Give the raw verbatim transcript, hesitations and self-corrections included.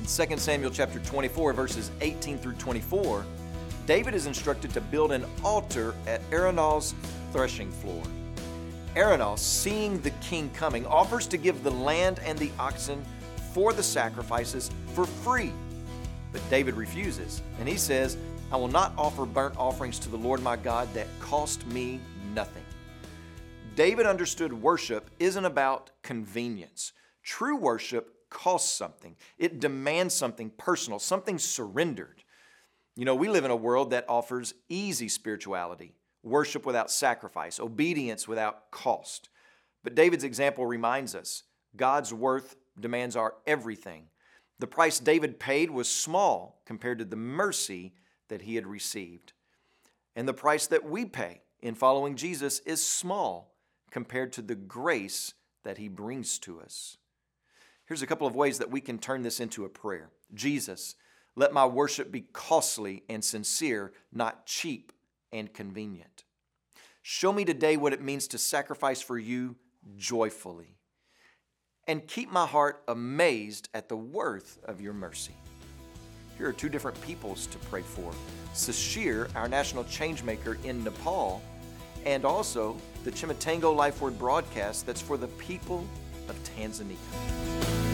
In Second Samuel chapter twenty-four, verses eighteen through twenty-four, David is instructed to build an altar at Araunah's threshing floor. Araunah, seeing the king coming, offers to give the land and the oxen for the sacrifices for free. But David refuses, and he says, I will not offer burnt offerings to the Lord my God that cost me nothing. David understood worship isn't about convenience. True worship costs something. It demands something personal, something surrendered. You know, we live in a world that offers easy spirituality, worship without sacrifice, obedience without cost. But David's example reminds us God's worth demands our everything. The price David paid was small compared to the mercy that he had received. And the price that we pay in following Jesus is small compared to the grace that he brings to us. Here's a couple of ways that we can turn this into a prayer. Jesus, let my worship be costly and sincere, not cheap and convenient. Show me today what it means to sacrifice for you joyfully. And keep my heart amazed at the worth of your mercy. Here are two different peoples to pray for. Sashir, our national changemaker in Nepal, and also the Chimatango Life Word broadcast that's for the people of Tanzania.